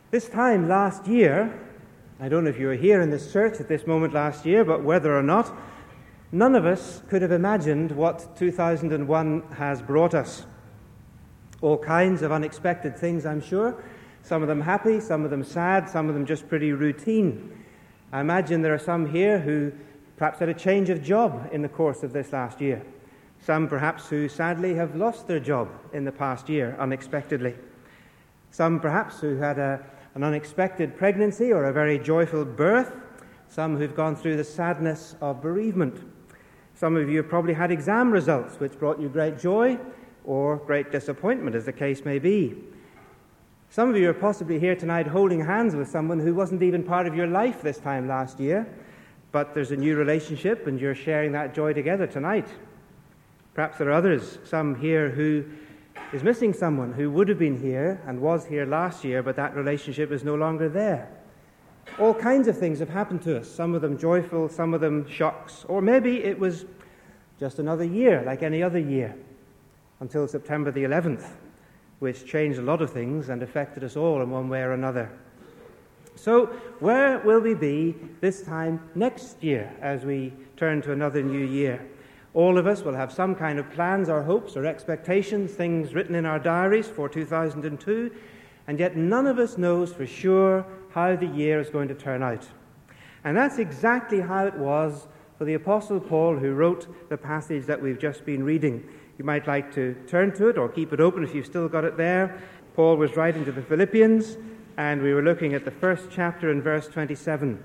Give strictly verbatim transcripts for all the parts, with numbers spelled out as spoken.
This time last year, I don't know if you were here in this church at this moment last year, but whether or not, none of us could have imagined what two thousand one has brought us. All kinds of unexpected things, I'm sure. Some of them happy, some of them sad, some of them just pretty routine. I imagine there are some here who perhaps had a change of job in the course of this last year. Some perhaps who sadly have lost their job in the past year unexpectedly. Some perhaps who had a an unexpected pregnancy or a very joyful birth, some who've gone through the sadness of bereavement. Some of you have probably had exam results which brought you great joy or great disappointment, as the case may be. Some of you are possibly here tonight holding hands with someone who wasn't even part of your life this time last year, but there's a new relationship and you're sharing that joy together tonight. Perhaps there are others, some here who is missing someone who would have been here and was here last year, but that relationship is no longer there. All kinds of things have happened to us, some of them joyful, some of them shocks, or maybe it was just another year like any other year until September the eleventh, which changed a lot of things and affected us all in one way or another. So where will we be this time next year as we turn to another new year? All of us will have some kind of plans or hopes or expectations, things written in our diaries for two thousand two, and yet none of us knows for sure how the year is going to turn out. And that's exactly how it was for the Apostle Paul, who wrote the passage that we've just been reading. You might like to turn to it or keep it open if you've still got it there. Paul was writing to the Philippians, and we were looking at the first chapter in verse twenty-seven.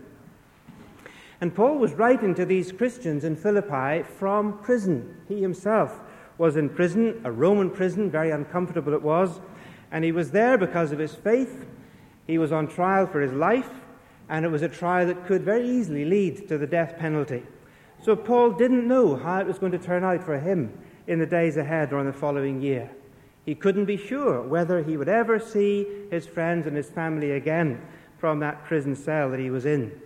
And Paul was writing to these Christians in Philippi from prison. He himself was in prison, a Roman prison, very uncomfortable it was, and he was there because of his faith. He was on trial for his life, and it was a trial that could very easily lead to the death penalty. So Paul didn't know how it was going to turn out for him in the days ahead or in the following year. He couldn't be sure whether he would ever see his friends and his family again from that prison cell that he was in.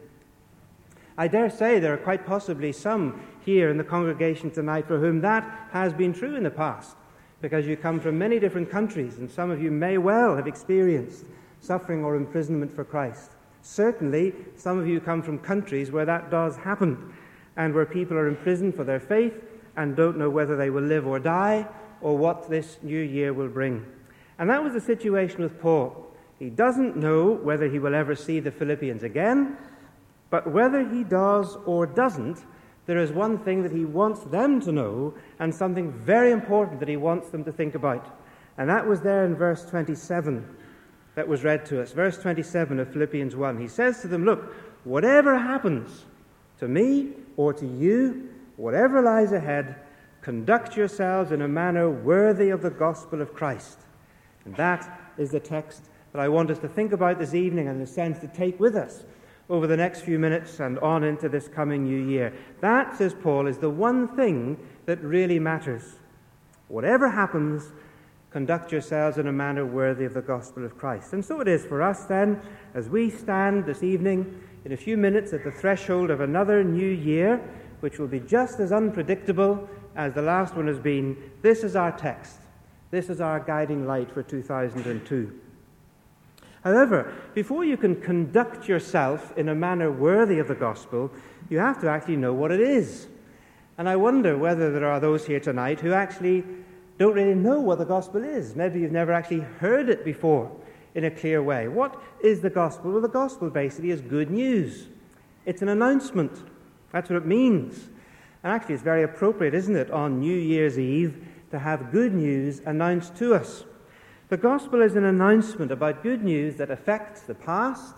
I dare say there are quite possibly some here in the congregation tonight for whom that has been true in the past, because you come from many different countries, and some of you may well have experienced suffering or imprisonment for Christ. Certainly, some of you come from countries where that does happen, and where people are imprisoned for their faith and don't know whether they will live or die, or what this new year will bring. And that was the situation with Paul. He doesn't know whether he will ever see the Philippians again, but whether he does or doesn't, there is one thing that he wants them to know, and something very important that he wants them to think about. And that was there in verse twenty-seven that was read to us. Verse twenty-seven of Philippians one. He says to them, look, whatever happens to me or to you, whatever lies ahead, conduct yourselves in a manner worthy of the gospel of Christ. And that is the text that I want us to think about this evening, and in a sense to take with us over the next few minutes and on into this coming new year. That, says Paul, is the one thing that really matters. Whatever happens, conduct yourselves in a manner worthy of the gospel of Christ. And so it is for us then, as we stand this evening in a few minutes at the threshold of another new year, which will be just as unpredictable as the last one has been. This is our text. This is our guiding light for two thousand two. However, before you can conduct yourself in a manner worthy of the gospel, you have to actually know what it is. And I wonder whether there are those here tonight who actually don't really know what the gospel is. Maybe you've never actually heard it before in a clear way. What is the gospel? Well, the gospel basically is good news. It's an announcement. That's what it means. And actually it's very appropriate, isn't it, on New Year's Eve to have good news announced to us. The gospel is an announcement about good news that affects the past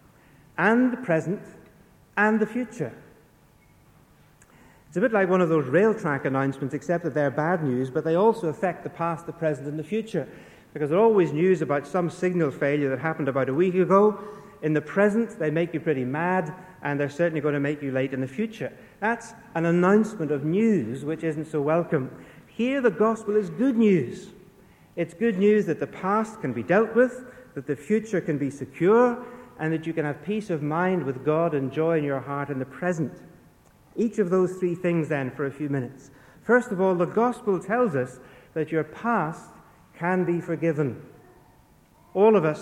and the present and the future. It's a bit like one of those rail track announcements, except that they're bad news, but they also affect the past, the present, and the future, because they're always news about some signal failure that happened about a week ago. In the present, they make you pretty mad, and they're certainly going to make you late in the future. That's an announcement of news which isn't so welcome. Here, the gospel is good news. It's good news that the past can be dealt with, that the future can be secure, and that you can have peace of mind with God and joy in your heart in the present. Each of those three things then for a few minutes. First of all, the gospel tells us that your past can be forgiven. All of us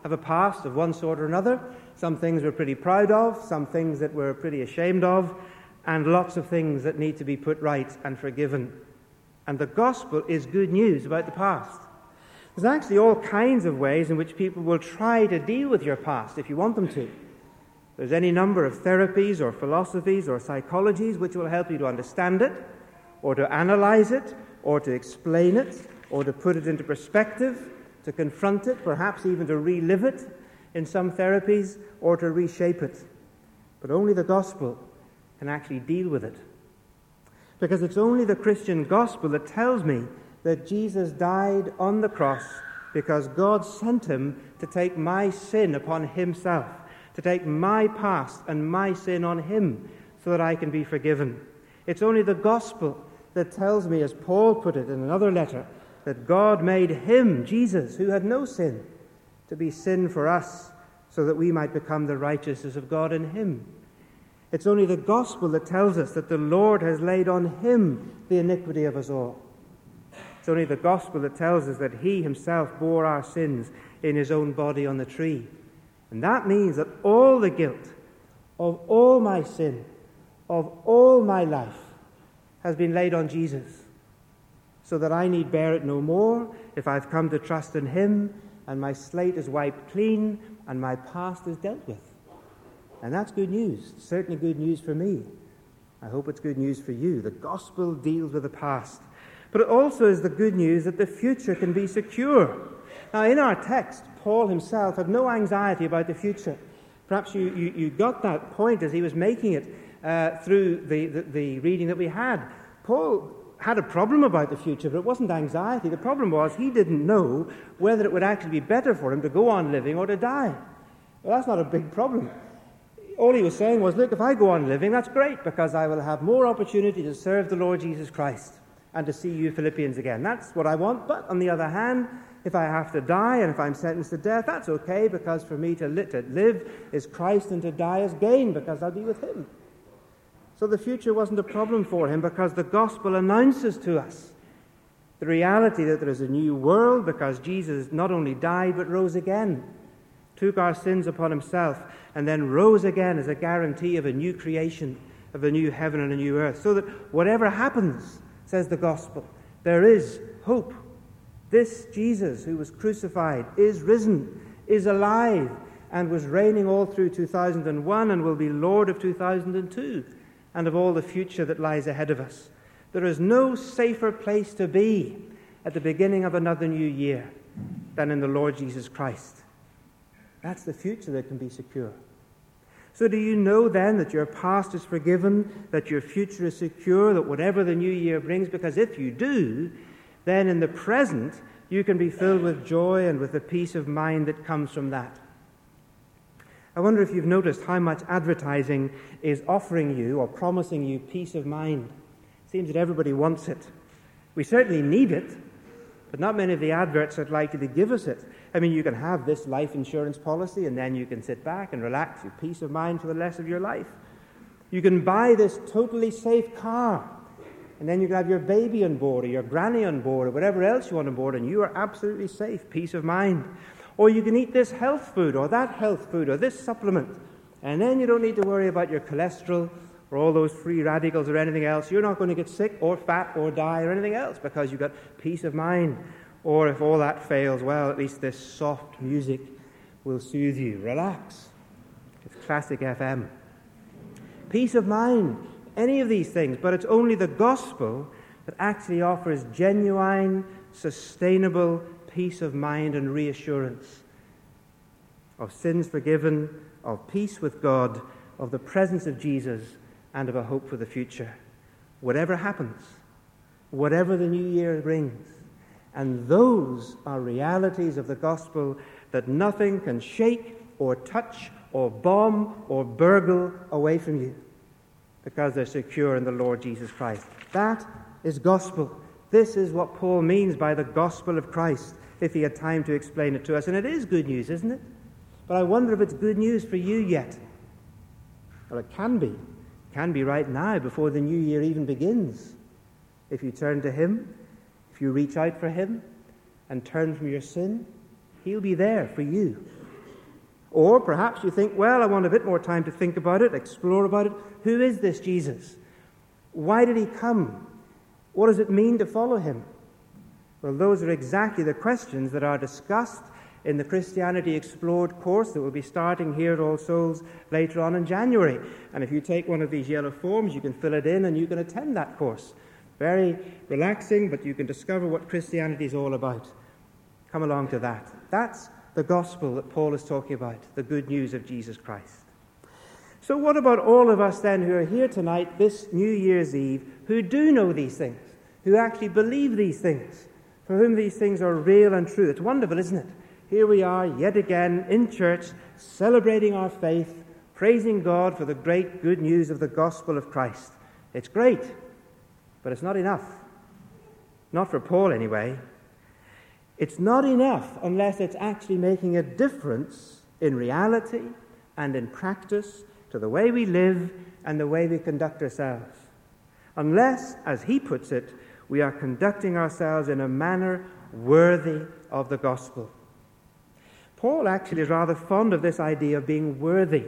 have a past of one sort or another. Some things we're pretty proud of, some things that we're pretty ashamed of, and lots of things that need to be put right and forgiven. And the gospel is good news about the past. There's actually all kinds of ways in which people will try to deal with your past if you want them to. There's any number of therapies or philosophies or psychologies which will help you to understand it, or to analyze it, or to explain it, or to put it into perspective, to confront it, perhaps even to relive it in some therapies, or to reshape it. But only the gospel can actually deal with it. Because it's only the Christian gospel that tells me that Jesus died on the cross because God sent him to take my sin upon himself, to take my past and my sin on him so that I can be forgiven. It's only the gospel that tells me, as Paul put it in another letter, that God made him, Jesus, who had no sin, to be sin for us so that we might become the righteousness of God in him. It's only the gospel that tells us that the Lord has laid on him the iniquity of us all. It's only the gospel that tells us that he himself bore our sins in his own body on the tree. And that means that all the guilt of all my sin, of all my life, has been laid on Jesus, so that I need bear it no more if I've come to trust in him, and my slate is wiped clean, and my past is dealt with. And that's good news. It's certainly good news for me. I hope it's good news for you. The gospel deals with the past. But it also is the good news that the future can be secure. Now, in our text, Paul himself had no anxiety about the future. Perhaps you, you, you got that point as he was making it uh, through the, the, the reading that we had. Paul had a problem about the future, but it wasn't anxiety. The problem was he didn't know whether it would actually be better for him to go on living or to die. Well, that's not a big problem. All he was saying was, look, if I go on living, that's great, because I will have more opportunity to serve the Lord Jesus Christ and to see you Philippians again. That's what I want. But on the other hand, if I have to die and if I'm sentenced to death, that's okay, because for me to, li- to live is Christ and to die is gain, because I'll be with him. So the future wasn't a problem for him, because the gospel announces to us the reality that there is a new world, because Jesus not only died but rose again, took our sins upon himself, and then rose again as a guarantee of a new creation, of a new heaven and a new earth. So that whatever happens, says the gospel, there is hope. This Jesus who was crucified is risen, is alive, and was reigning all through two thousand one and will be Lord of two thousand two and of all the future that lies ahead of us. There is no safer place to be at the beginning of another new year than in the Lord Jesus Christ. That's the future that can be secure. So do you know then that your past is forgiven, that your future is secure, that whatever the new year brings? Because if you do, then in the present you can be filled with joy and with the peace of mind that comes from that. I wonder if you've noticed how much advertising is offering you or promising you peace of mind. It seems that everybody wants it. We certainly need it, but not many of the adverts are likely to give us it. I mean, you can have this life insurance policy and then you can sit back and relax, your peace of mind for the rest of your life. You can buy this totally safe car, and then you can have your baby on board or your granny on board or whatever else you want on board, and you are absolutely safe, peace of mind. Or you can eat this health food or that health food or this supplement, and then you don't need to worry about your cholesterol or all those free radicals or anything else. You're not going to get sick or fat or die or anything else because you've got peace of mind. Or if all that fails, well, at least this soft music will soothe you. Relax. It's classic F M. Peace of mind. Any of these things. But it's only the gospel that actually offers genuine, sustainable peace of mind and reassurance of sins forgiven, of peace with God, of the presence of Jesus, and of a hope for the future. Whatever happens, whatever the new year brings. And those are realities of the gospel that nothing can shake or touch or bomb or burgle away from you, because they're secure in the Lord Jesus Christ. That is gospel. This is what Paul means by the gospel of Christ, if he had time to explain it to us. And it is good news, isn't it? But I wonder if it's good news for you yet. Well, it can be. It can be right now, before the new year even begins. If you turn to him, if you reach out for him and turn from your sin, he'll be there for you. Or perhaps you think, well, I want a bit more time to think about it, explore about it. Who is this Jesus? Why did he come? What does it mean to follow him? Well, those are exactly the questions that are discussed in the Christianity Explored course that will be starting here at All Souls later on in January. And if you take one of these yellow forms, you can fill it in and you can attend that course. Very relaxing, but you can discover what Christianity is all about. Come along to that. That's the gospel that Paul is talking about, the good news of Jesus Christ. So what about all of us then who are here tonight, this New Year's Eve, who do know these things, who actually believe these things, for whom these things are real and true? It's wonderful, isn't it? Here we are yet again in church, celebrating our faith, praising God for the great good news of the gospel of Christ. It's great, but it's not enough. Not for Paul anyway. It's not enough unless it's actually making a difference in reality and in practice to the way we live and the way we conduct ourselves. Unless, as he puts it, we are conducting ourselves in a manner worthy of the gospel. Paul actually is rather fond of this idea of being worthy,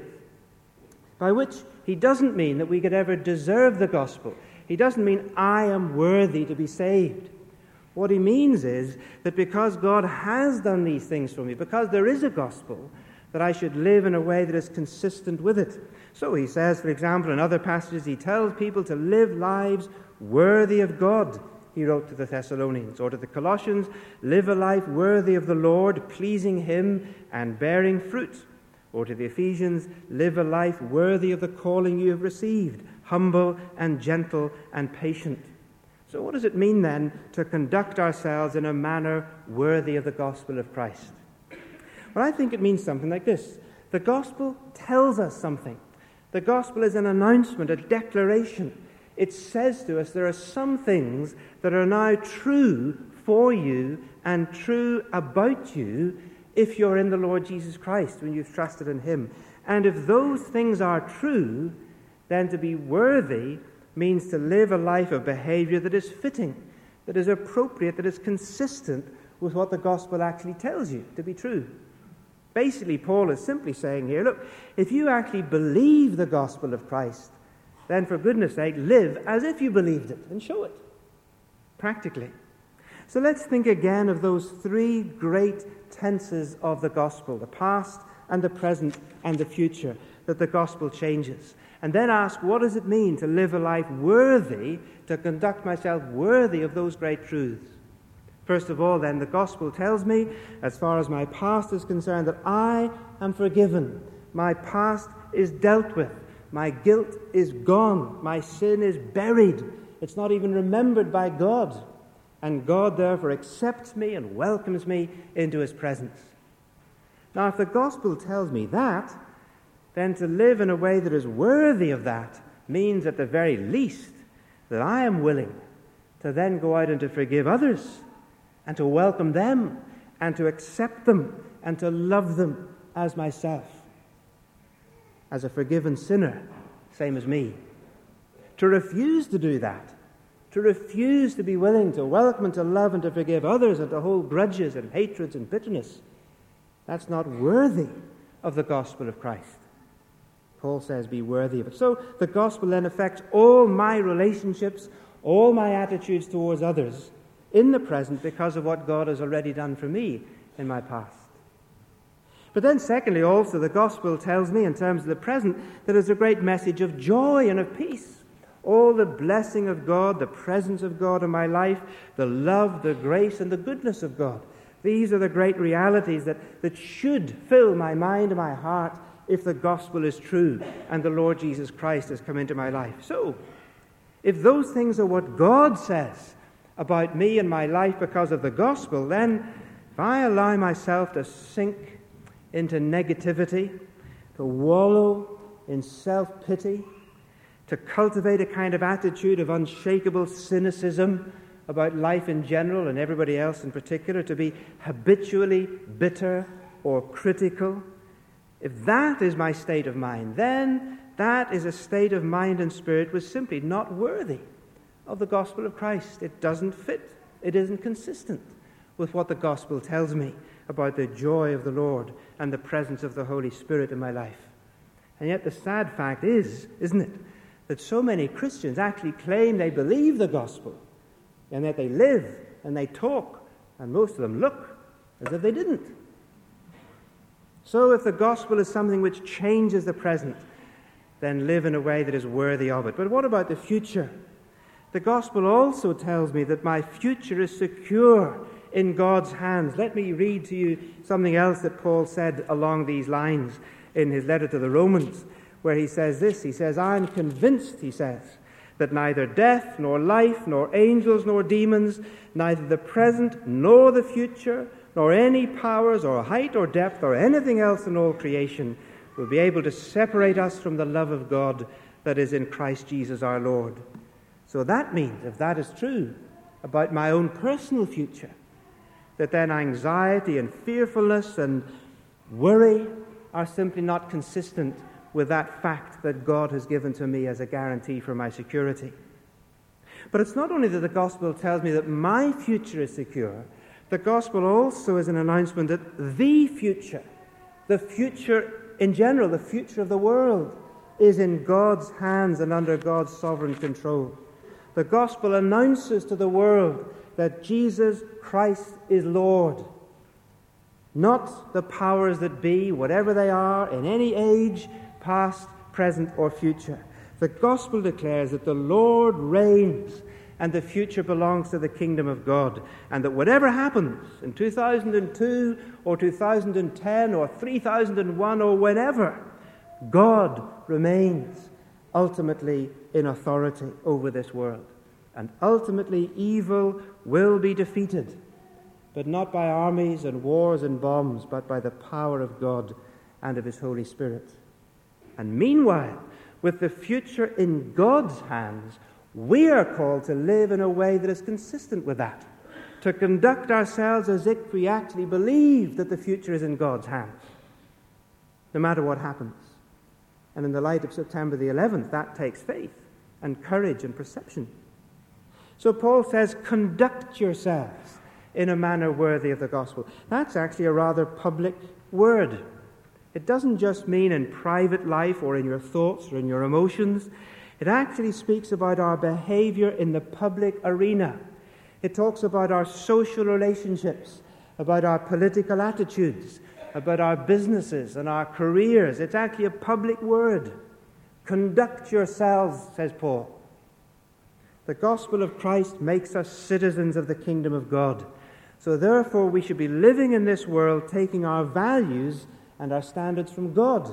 by which he doesn't mean that we could ever deserve the gospel. He doesn't mean I am worthy to be saved. What he means is that because God has done these things for me, because there is a gospel, that I should live in a way that is consistent with it. So he says, for example, in other passages, he tells people to live lives worthy of God. He wrote to the Thessalonians, or to the Colossians, live a life worthy of the Lord, pleasing him and bearing fruit. Or to the Ephesians, live a life worthy of the calling you have received, humble and gentle and patient. So what does it mean then to conduct ourselves in a manner worthy of the gospel of Christ? Well, I think it means something like this. The gospel tells us something. The gospel is an announcement, a declaration. It says to us there are some things that are now true for you and true about you if you're in the Lord Jesus Christ, when you've trusted in him. And if those things are true, then to be worthy means to live a life of behavior that is fitting, that is appropriate, that is consistent with what the gospel actually tells you to be true. Basically, Paul is simply saying here, look, if you actually believe the gospel of Christ, then for goodness sake, live as if you believed it and show it practically. So let's think again of those three great tenses of the gospel, the past and the present and the future, that the gospel changes. And then ask, what does it mean to live a life worthy, to conduct myself worthy of those great truths? First of all, then, the gospel tells me, as far as my past is concerned, that I am forgiven. My past is dealt with. My guilt is gone. My sin is buried. It's not even remembered by God. And God, therefore, accepts me and welcomes me into his presence. Now, if the gospel tells me that, then to live in a way that is worthy of that means, at the very least, that I am willing to then go out and to forgive others, and to welcome them, and to accept them, and to love them as myself, as a forgiven sinner, same as me. To refuse to do that, to refuse to be willing to welcome and to love and to forgive others and to hold grudges and hatreds and bitterness, that's not worthy of the gospel of Christ. Paul says, be worthy of it. So the gospel then affects all my relationships, all my attitudes towards others in the present because of what God has already done for me in my past. But then secondly, also, the gospel tells me in terms of the present that there's a great message of joy and of peace. All the blessing of God, the presence of God in my life, the love, the grace, and the goodness of God. These are the great realities that, that should fill my mind and my heart if the gospel is true and the Lord Jesus Christ has come into my life. So, if those things are what God says about me and my life because of the gospel, then if I allow myself to sink into negativity, to wallow in self-pity, to cultivate a kind of attitude of unshakable cynicism about life in general and everybody else in particular, to be habitually bitter or critical, if that is my state of mind, then that is a state of mind and spirit which is simply not worthy of the gospel of Christ. It doesn't fit. It isn't consistent with what the gospel tells me about the joy of the Lord and the presence of the Holy Spirit in my life. And yet the sad fact is, isn't it, that so many Christians actually claim they believe the gospel, and that they live and they talk, and most of them look as if they didn't. So if the gospel is something which changes the present, then live in a way that is worthy of it. But what about the future? The gospel also tells me that my future is secure in God's hands. Let me read to you something else that Paul said along these lines in his letter to the Romans, where he says this. He says, I am convinced, he says, that neither death, nor life, nor angels, nor demons, neither the present nor the future, nor any powers or height or depth or anything else in all creation will be able to separate us from the love of God that is in Christ Jesus our Lord. So that means, if that is true about my own personal future, that then anxiety and fearfulness and worry are simply not consistent with that fact that God has given to me as a guarantee for my security. But it's not only that the gospel tells me that my future is secure, the gospel also is an announcement that the future, the future in general, the future of the world, is in God's hands and under God's sovereign control. The gospel announces to the world that Jesus Christ is Lord. Not the powers that be, whatever they are, in any age, past, present, or future. The gospel declares that the Lord reigns and the future belongs to the kingdom of God, and that whatever happens in two thousand two or two thousand ten or three thousand one or whenever, God remains ultimately in authority over this world. And ultimately evil will be defeated, but not by armies and wars and bombs, but by the power of God and of his Holy Spirit. And meanwhile, with the future in God's hands, we are called to live in a way that is consistent with that, to conduct ourselves as if we actually believe that the future is in God's hands, no matter what happens. And in the light of September the eleventh, that takes faith and courage and perception. So Paul says, conduct yourselves in a manner worthy of the gospel. That's actually a rather public word. It doesn't just mean in private life or in your thoughts or in your emotions. It actually speaks about our behavior in the public arena. It talks about our social relationships, about our political attitudes, about our businesses and our careers. It's actually a public word. Conduct yourselves, says Paul. The gospel of Christ makes us citizens of the kingdom of God. So therefore we should be living in this world taking our values and our standards from God,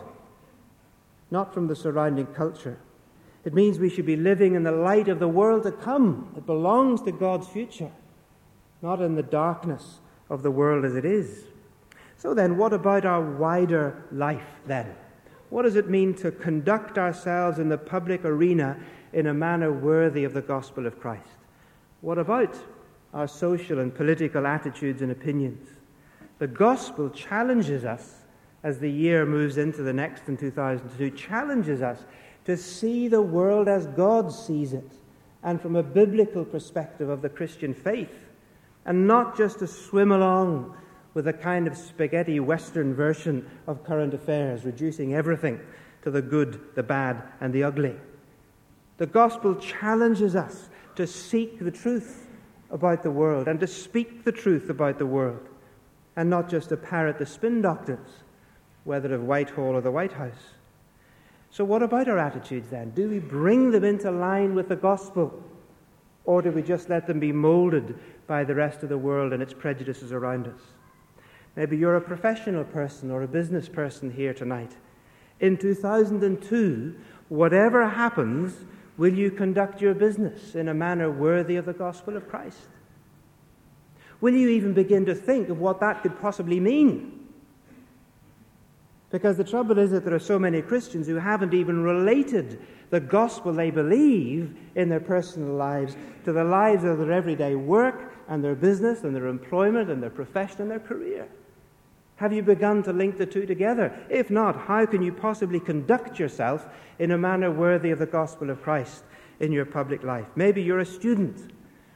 not from the surrounding culture. It means we should be living in the light of the world to come. It belongs to God's future, not in the darkness of the world as it is. So then, what about our wider life then? What does it mean to conduct ourselves in the public arena in a manner worthy of the gospel of Christ? What about our social and political attitudes and opinions? The gospel challenges us as the year moves into the next in two thousand two, challenges us to see the world as God sees it, and from a biblical perspective of the Christian faith, and not just to swim along with a kind of spaghetti Western version of current affairs, reducing everything to the good, the bad, and the ugly. The gospel challenges us to seek the truth about the world and to speak the truth about the world, and not just to parrot the spin doctors, whether of Whitehall or the White House. So what about our attitudes then? Do we bring them into line with the gospel, or do we just let them be molded by the rest of the world and its prejudices around us? Maybe you're a professional person or a business person here tonight. In two thousand two, whatever happens, will you conduct your business in a manner worthy of the gospel of Christ? Will you even begin to think of what that could possibly mean? Because the trouble is that there are so many Christians who haven't even related the gospel they believe in their personal lives to the lives of their everyday work and their business and their employment and their profession and their career. Have you begun to link the two together? If not, how can you possibly conduct yourself in a manner worthy of the gospel of Christ in your public life? Maybe you're a student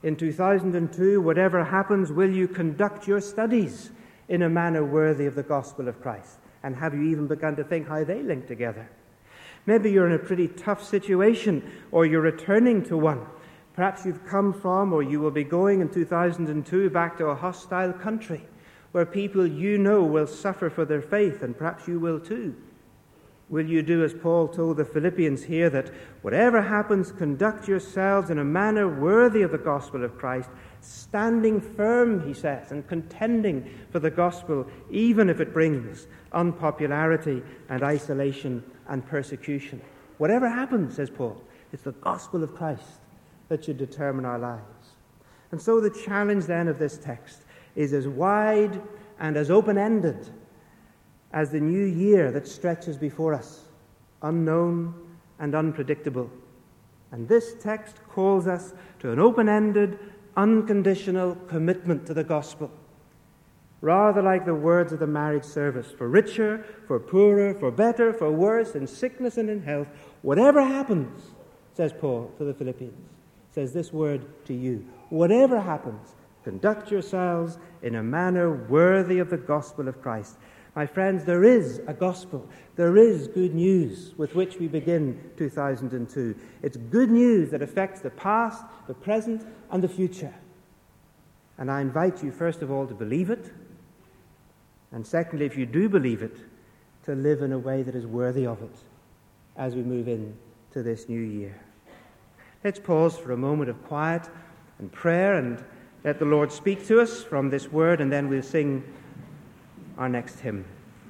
In two thousand two, whatever happens, will you conduct your studies in a manner worthy of the gospel of Christ? And have you even begun to think how they link together? Maybe you're in a pretty tough situation, or you're returning to one. Perhaps you've come from, or you will be going in two thousand two back to a hostile country where people you know will suffer for their faith, and perhaps you will too. Will you do as Paul told the Philippians here, that whatever happens, conduct yourselves in a manner worthy of the gospel of Christ, standing firm, he says, and contending for the gospel, even if it brings unpopularity and isolation and persecution. Whatever happens, says Paul, it's the gospel of Christ that should determine our lives. And so the challenge then of this text is as wide and as open-ended as the new year that stretches before us, unknown and unpredictable. And this text calls us to an open-ended, unconditional commitment to the gospel. Rather like the words of the marriage service, for richer, for poorer, for better, for worse, in sickness and in health, whatever happens, says Paul to the Philippians, says this word to you, whatever happens, conduct yourselves in a manner worthy of the gospel of Christ. My friends, there is a gospel. There is good news with which we begin two thousand two. It's good news that affects the past, the present, and the future. And I invite you, first of all, to believe it. And secondly, if you do believe it, to live in a way that is worthy of it as we move into this new year. Let's pause for a moment of quiet and prayer and let the Lord speak to us from this word, and then we'll sing our next hymn.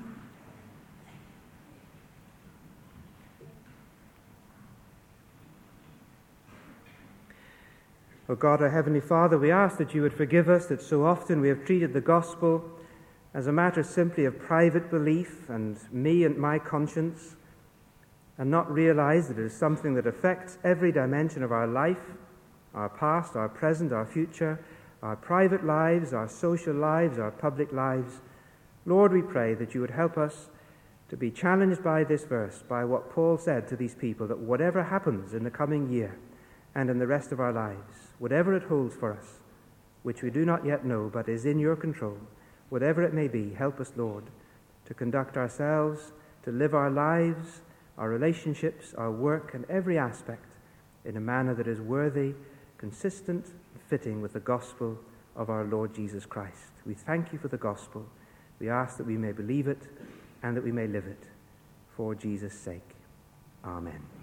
O God, our Heavenly Father, we ask that you would forgive us that so often we have treated the gospel as a matter simply of private belief and me and my conscience, and not realize that it is something that affects every dimension of our life, our past, our present, our future, our private lives, our social lives, our public lives. Lord, we pray that you would help us to be challenged by this verse, by what Paul said to these people, that whatever happens in the coming year and in the rest of our lives, whatever it holds for us, which we do not yet know but is in your control, whatever it may be, help us, Lord, to conduct ourselves, to live our lives, our relationships, our work, and every aspect in a manner that is worthy, consistent, and fitting with the gospel of our Lord Jesus Christ. We thank you for the gospel. We ask that we may believe it and that we may live it for Jesus' sake. Amen.